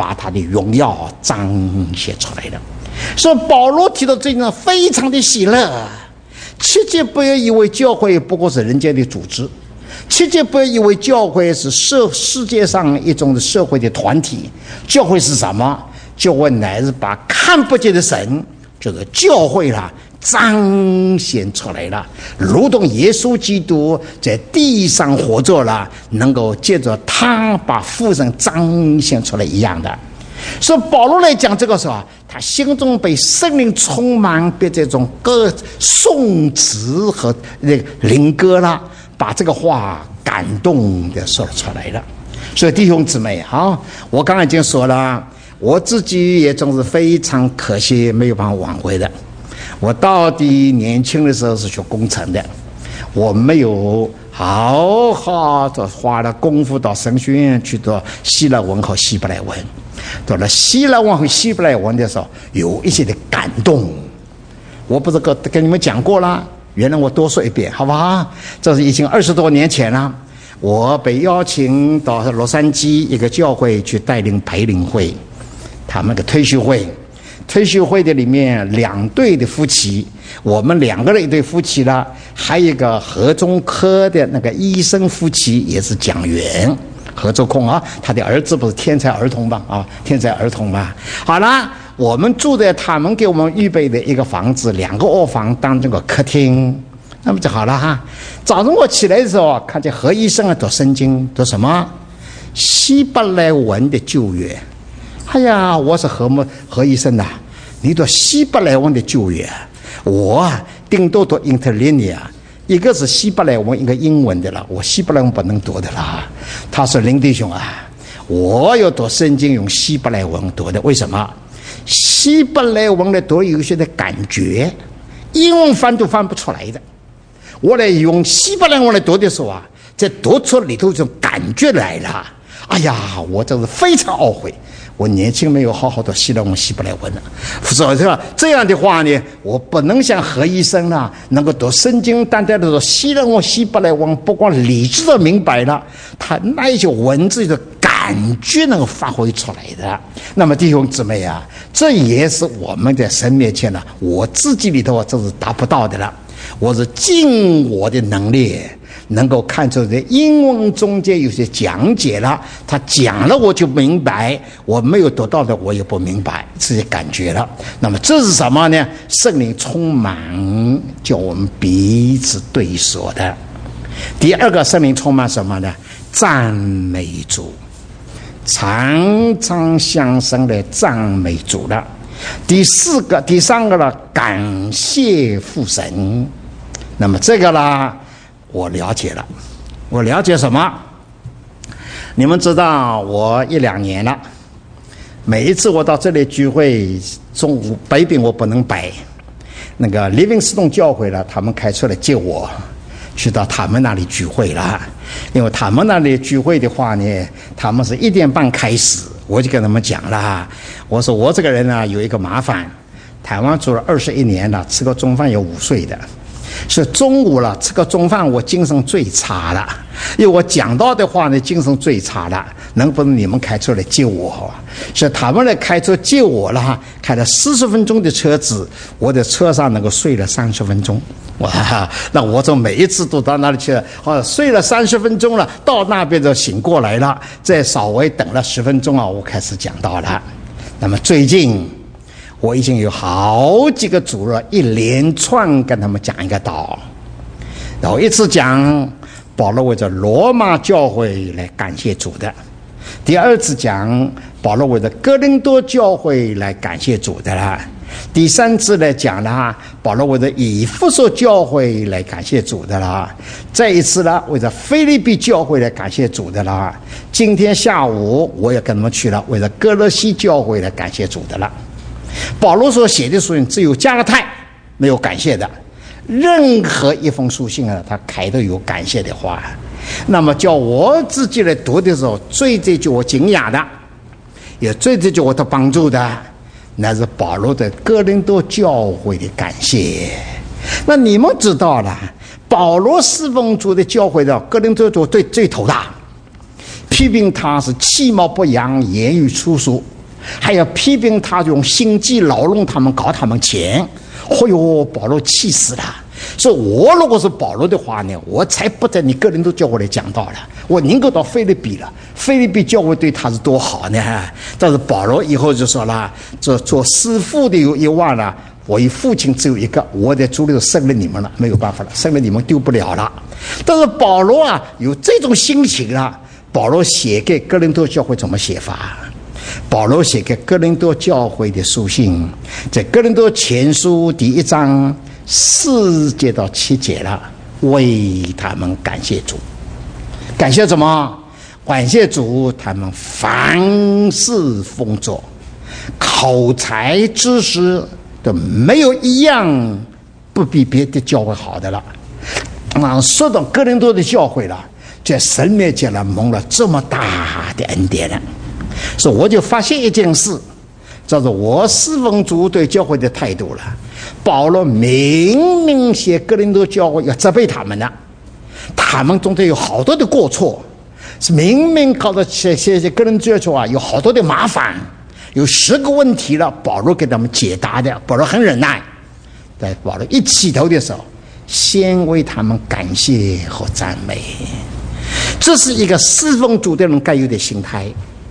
把他的荣耀彰显出来了。所以保罗提到这点非常的喜乐，切记不要以为教会不过是人间的组织，切记不要以为教会是世界上一种社会的团体。教会是什么？教会乃是把看不见的神，就是教会啦，彰显出来了，如同耶稣基督在地上活着了，能够借着他把父神彰显出来一样的。所以保罗来讲这个时候，他心中被圣灵充满，被这种歌颂词和那个灵歌啦，把这个话感动的说了出来了。所以弟兄姊妹啊，我刚才已经说了，我自己也总是非常可惜没有办法挽回的。我到底年轻的时候是学工程的，我没有好好的花了功夫到神学院去读希腊文和希伯来文。到了希腊文和希伯来文的时候，有一些的感动，我不是跟你们讲过了，原来我多说一遍好不好？这是已经20多年前了。我被邀请到洛杉矶一个教会去带领培灵会，他们的退休会的里面2对的夫妻，我们2个人一对夫妻了，还有一个核中科的那个医生夫妻也是讲员，何周空啊，他的儿子不是天才儿童吧？啊，天才儿童吧。好了，我们住在他们给我们预备的一个房子，2个卧房当这个客厅，那么就好了哈。早上我起来的时候，看见何医生啊读圣经，读什么希伯来文的旧约。哎呀，我是何医生呐，你读希伯来文的旧约，我顶多读 interlinear。一个是希伯来文，一个英文的了，我希伯来文不能读的啦。他说林弟兄啊，我要读圣经用希伯来文读的，为什么？希伯来文的读有些的感觉，英文翻都翻不出来的。我来用希伯来文来读的时候啊，在读出里头这种感觉来了。哎呀，我真是非常懊悔，我年轻没有好好的希腊文希伯来文了。所以说这样的话呢，我不能像何医生啦，能够读圣经单单的说希腊文希伯来文，不光理智的明白了，他那一些文字的感觉能够发挥出来的。那么弟兄姊妹啊，这也是我们在神面前呢，我自己里头这是达不到的了。我是尽我的能力，能够看出在英文中间有些讲解了，他讲了我就明白，我没有得到的我也不明白，这些感觉了。那么这是什么呢？圣灵充满，叫我们彼此对说的。第二个，圣灵充满什么呢？赞美主，常常相生的赞美主了。第三个呢，感谢父神。那么这个呢，我了解了。我了解什么？你们知道我1-2年了，每一次我到这里聚会，中午北饼我不能摆，那个Livingstone教会了，他们开车来接我去到他们那里聚会了。因为他们那里聚会的话呢，他们是1点半开始，我就跟他们讲了，我说我这个人呢有一个麻烦，台湾住了21年了，吃个中饭有午睡的，所以中午了吃个中饭我精神最差了，因为我讲到的话呢精神最差了，能不能你们开车来接我？所以他们来开车接我了，开了40分钟的车子，我在车上能够睡了30分钟。哇，那我就每一次都到那里去，睡了30分钟了，到那边就醒过来了，再稍微等了10分钟啊，我开始讲道了。那么最近我已经有好几个主日一连串跟他们讲一个道，然后一次讲保罗为着罗马教会来感谢主的，第二次讲保罗为着哥林多教会来感谢主的了，第3次来讲呢，保罗为着以弗所教会来感谢主的啦，再一次呢为着腓立比教会来感谢主的啦，今天下午我也跟他们去了，为着哥罗西教会来感谢主的了。保罗所写的书信只有加拉太没有感谢的，任何一封书信啊，他开都有感谢的话。那么叫我自己来读的时候，最叫我惊讶的，也最叫我的帮助的，那是保罗的哥林多教会的感谢。那你们知道了，保罗侍奉主的教会的哥林多教会最头大， 批评他是其貌不扬、言语粗俗，还要批评他用心机劳弄他们、搞他们钱。哦哟，保罗气死了。所以我如果是保罗的话呢，我才不在你哥林多教会里讲道了，我宁可到腓立比了。腓立比教会对他是多好呢。但是保罗以后就说了，做师父的有1万了，我与父亲只有一个，我在主里头生了你们了，没有办法了，生了你们丢不了了。但是保罗啊有这种心情啊，保罗写给哥林多教会怎么写法？保罗写给哥林多教会的书信，在哥林多前书第1章4节到7节了，为他们感谢主。感谢什么？感谢主，他们凡事丰作，口才知识都没有一样不比别的教会好的了。说到哥林多的教会了，在神面前了蒙了这么大的恩典了。所以我就发现一件事，叫做我侍奉主对教会的态度了。保罗明明写哥林多教会要责备他们了，他们中间有好多的过错，是明明搞得写哥林多教会有好多的麻烦，有10个问题了，保罗给他们解答的。保罗很忍耐，在保罗一起头的时候，先为他们感谢和赞美。这是一个侍奉主的人该有的心态。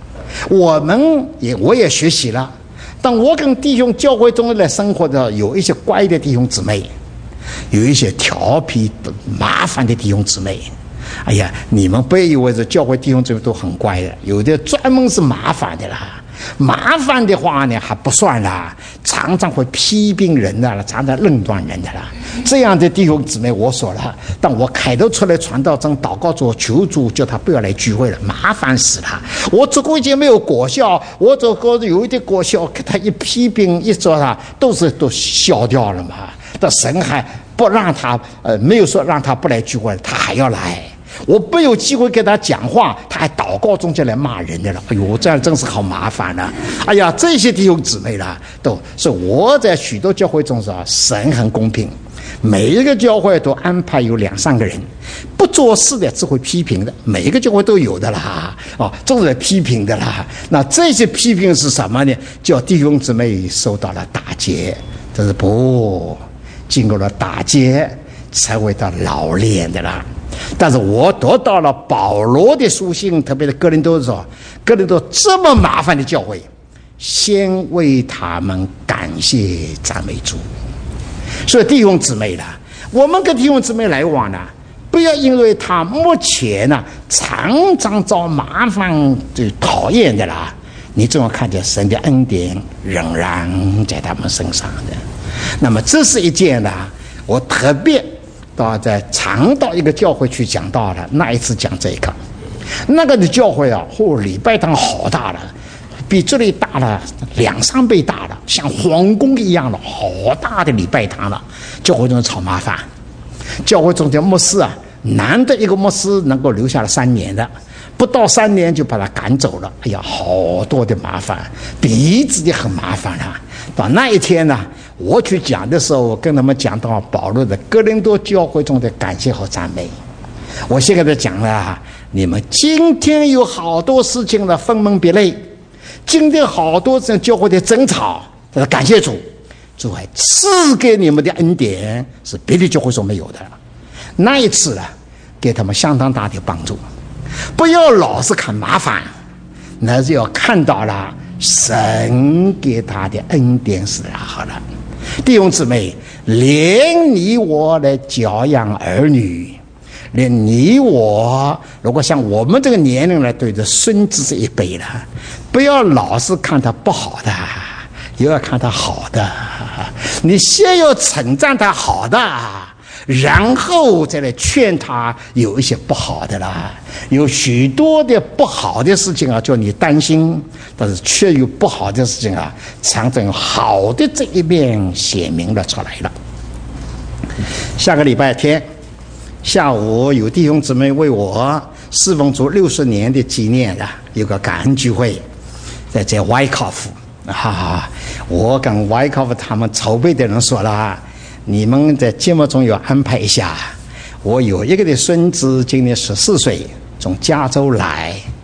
我也学习了。当我跟弟兄教会中来生活的，有一些乖的弟兄姊妹，有一些调皮麻烦的弟兄姊妹。哎呀，你们不要以为这教会弟兄姊妹都很乖的，有的专门是麻烦的啦。麻烦的话呢还不算啦，常常会批评人的了，常常论断人的啦。这样的弟兄姊妹，我说了，当我开头出来传道中祷告主求主叫他不要来聚会了，麻烦死了。我做过已经没有果效，我做过有一点果效，给他一批评一说他都消掉了嘛。但神还不让他没有说让他不来聚会，他还要来。我没有机会跟他讲话，他还祷告中间来骂人的了。哎呦，这样真是好麻烦了。哎呀，这些弟兄姊妹啦，都是我在许多教会中说，神很公平，每一个教会都安排有2、3个人，不做事的只会批评的，每一个教会都有的啦。都是来批评的啦。那这些批评是什么呢？叫弟兄姊妹受到了打击，这是不经过了打击才会到老练的啦。但是我得到了保罗的书信，特别是哥林多的时候，哥林多这么麻烦的教会，先为他们感谢赞美主。所以弟兄姊妹啦，我们跟弟兄姊妹来往呢，不要因为他目前呢常常遭麻烦就讨厌的啦，你总要看见神的恩典仍然在他们身上的。那么这是一件呢，我特别常到一个教会去讲道了，那一次讲这个，那个的教会啊，礼拜堂好大了，比这里大了2、3倍大了，像皇宫一样的好大的礼拜堂了。教会中吵麻烦，教会中间牧师啊，难得一个牧师能够留下了3年的，不到3年就把他赶走了。哎呀，好多的麻烦，彼此也很麻烦了。到那一天呢，我去讲的时候，我跟他们讲到保罗的哥林多教会中的感谢和赞美。我先跟他讲了，你们今天有好多事情了，分门别类，今天好多这教会的争吵，感谢主，主还赐给你们的恩典是别的教会所没有的。那一次呢，给他们相当大的帮助。不要老是看麻烦，那是要看到了神给他的恩典是好了。弟兄姊妹，连你我来教养儿女，连你我如果像我们这个年龄来对着孙子这一辈了，不要老是看他不好的，也要看他好的。你先要称赞他好的，然后再来劝他有一些不好的啦。有许多的不好的事情啊，叫你担心，但是却有不好的事情啊，常常有好的这一面显明了出来了。下个礼拜天下午，有弟兄姊妹为我侍奉主60年的纪念的，有个感恩聚会，在怀科夫我跟怀科夫他们筹备的人说了，你们在节目中要安排一下。我有一个的孙子今年14岁，从加州来，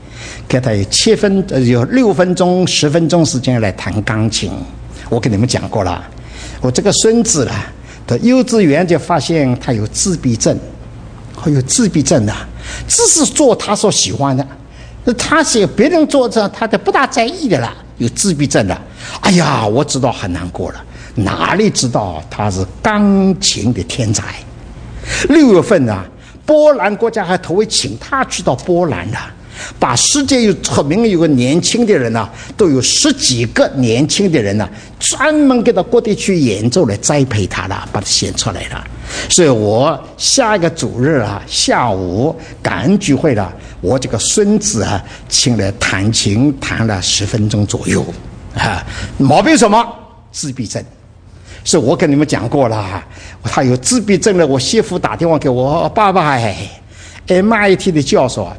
给他有有6分钟、10分钟时间来弹钢琴。我跟你们讲过了，我这个孙子啦，到幼稚园就发现他有自闭症，有自闭症的，只是做他所喜欢的，他写别人做这他都不大在意的了，有自闭症的。哎呀，我知道很难过了，哪里知道他是钢琴的天才。6月份啊，波兰国家还特为请他去到波兰了，把世界有出名有个年轻的人啊，都有10几个年轻的人啊，专门给他各地去演奏来栽培他了，把他选出来了。所以我下一个主日啊，下午感恩聚会了，我这个孙子啊，请来弹琴，弹了10分钟左右啊。毛病什么？自闭症。是我跟你们讲过了，他有自闭症了。我媳妇打电话给我，爸爸，MIT 的教授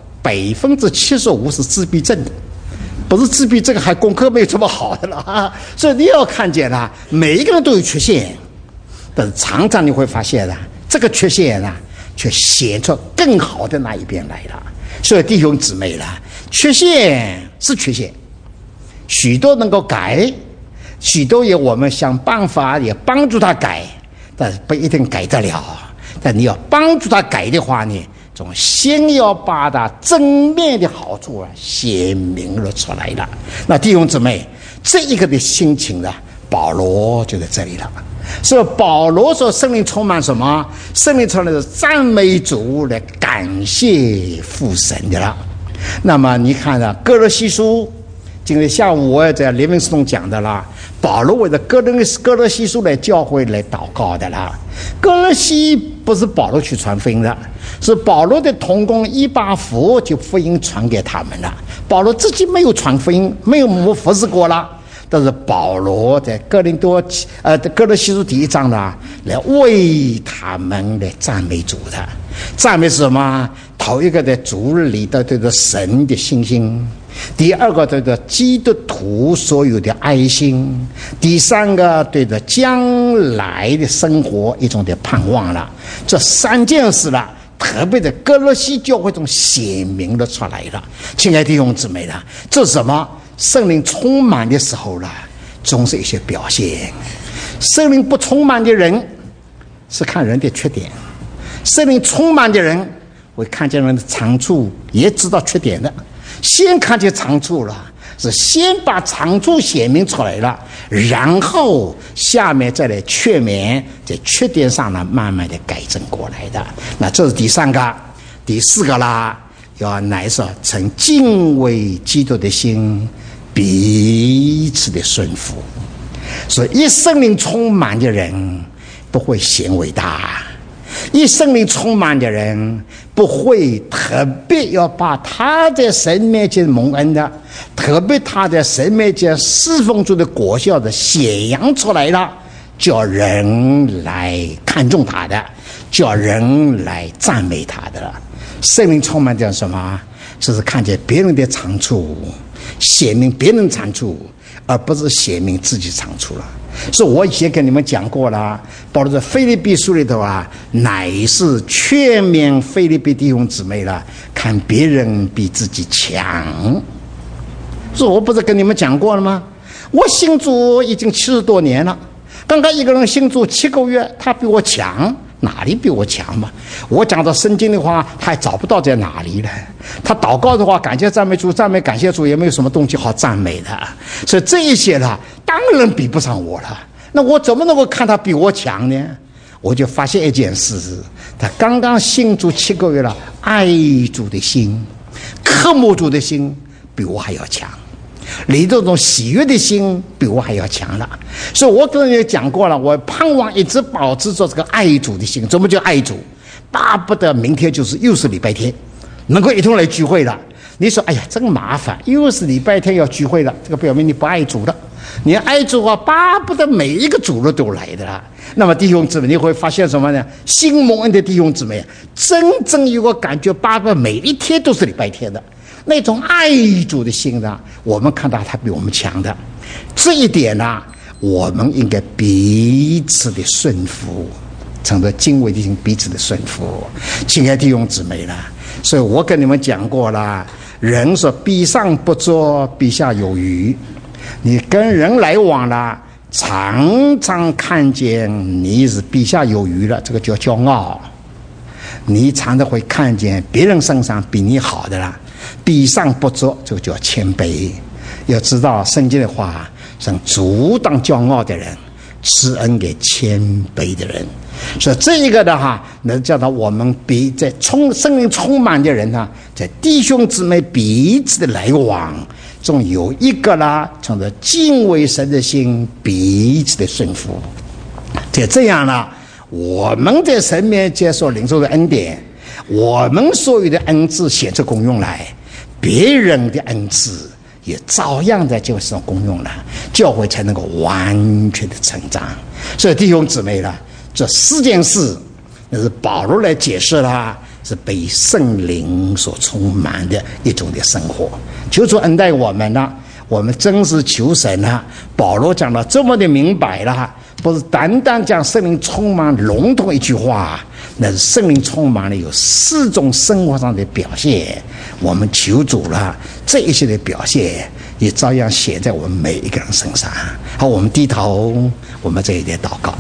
75%是自闭症的，不是自闭症还功课没有这么好的了啊。所以你要看见了，每一个人都有缺陷，但是常常你会发现啊，这个缺陷啊，却显出更好的那一边来了。所以弟兄姊妹了，缺陷是缺陷，许多能够改。许多也我们想办法也帮助他改，但是不一定改得了。但你要帮助他改的话呢，总先要把他正面的好处啊显明了出来了。那弟兄姊妹，这一个的心情呢，保罗就在这里了。所以保罗说圣灵充满什么？圣灵充满的是赞美主来感谢父神的了。那么你看啊，哥罗西书，今天下午我也在联名寺中讲的啦。保罗为了哥罗西书来教会来祷告的啦。哥罗西不是保罗去传福音的，是保罗的同工以巴弗就福音传给他们了。保罗自己没有传福音，没有服侍过了，但是保罗在哥罗西书第1章呢，来为他们来赞美主的。赞美是什么？头一个在主日里的对着神的信心，第2个对着基督徒所有的爱心，第3个对着将来的生活一种的盼望了。这3件事了，特别的哥罗西教会中显明了出来了。亲爱的弟兄姊妹了，这是什么？圣灵充满的时候了，总是一些表现。圣灵不充满的人是看人的缺点，圣灵充满的人会看见人的长处，也知道缺点的。先看见长处了，是先把长处显明出来了，然后下面再来劝勉，在缺点上呢慢慢的改正过来的。那这是第3个。第4个啦，要乃是曾敬畏基督的心，彼此的顺服。所以一圣灵充满的人不会显伟大，一圣灵充满的人不会特别要把他在神面前蒙恩的，特别他在神面前侍奉主的果效的显扬出来了，叫人来看重他的，叫人来赞美他的了。圣灵充满的什么？就是看见别人的长处，显明别人长处，而不是显明自己长处了。所以我以前跟你们讲过了，保罗在腓立比书里头啊，乃是劝勉腓立比弟兄姊妹了，看别人比自己强。所以我不是跟你们讲过了吗？我信主已经70多年了，刚刚一个人信主7个月，他比我强，哪里比我强嘛？我讲到圣经的话，他还找不到在哪里了。他祷告的话，感谢赞美主，赞美感谢主，也没有什么东西好赞美的。所以这一些呢，当然比不上我了。那我怎么能够看他比我强呢？我就发现一件事，他刚刚信主7个月了，爱主的心、渴慕主的心比我还要强，离这种喜悦的心比我还要强了。所以我跟你讲过了，我盼望一直保持着这个爱主的心。怎么叫爱主？巴不得明天又是礼拜天，能够一同来聚会了。你说哎呀真麻烦，又是礼拜天要聚会了，这个表明你不爱主了。你爱主啊，巴不得每一个主日都来的啦。那么弟兄姊妹，你会发现什么呢？新蒙恩的弟兄姊妹真正有个感觉，巴不得每一天都是礼拜天的那种爱主的心呢，我们看到他比我们强的。这一点呢，我们应该彼此的顺服，成了敬畏的心，彼此的顺服。亲爱的弟兄姊妹了，所以我跟你们讲过了， 人说比上不足，比下有余。你跟人来往了，常常看见你是比下有余了，这个叫骄傲。你常常会看见别人身上比你好的啦，比上不足，这个叫谦卑。要知道圣经的话，是阻挡骄傲的人，施恩给谦卑的人。所以这一个的话，能叫到我们比在生命充满的人呢，在弟兄姊妹彼此的来往中有一个啦，从着敬畏神的心，彼此的顺服。就这样了，我们在神面接受领受的恩典，我们所有的恩赐显出功用来，别人的恩赐也照样在就上功用了，教会才能够完全的成长。所以弟兄姊妹了，这4件事，那是保罗来解释了，是被圣灵所充满的一种的生活。求主恩待我们了，我们真是求神了。保罗讲到这么的明白了，不是单单讲圣灵充满笼统一句话，那是圣灵充满了有4种生活上的表现。我们求主了，这一些的表现也照样写在我们每一个人身上。好，我们低头，我们这一点祷告。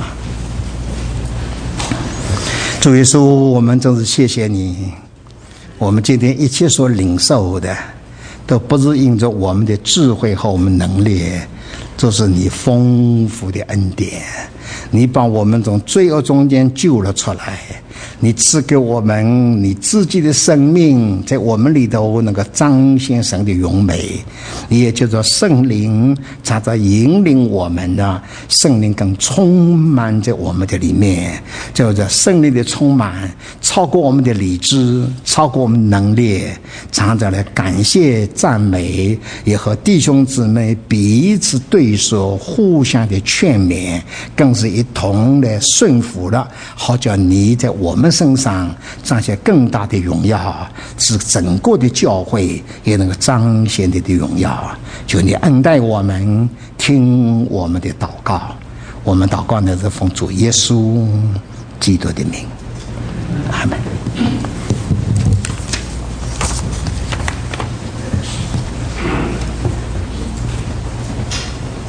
主耶稣，我们真是谢谢你，我们今天一切所领受的，都不是因着我们的智慧和我们能力，这是你丰富的恩典。你把我们从罪恶中间救了出来，你赐给我们你自己的生命，在我们里头能够彰显神的荣美。你也叫做圣灵常常引领我们的，圣灵更充满在我们的里面，叫做圣灵的充满超过我们的理智，超过我们能力，常常来感谢赞美，也和弟兄姊妹彼此对说，互相的劝勉，更是一同的顺服了，好叫你在我们身上彰显更大的荣耀，使整个的教会也能够彰显你的荣耀。求你恩待我们，听我们的祷告。我们祷告呢是奉主耶稣基督的名，阿们。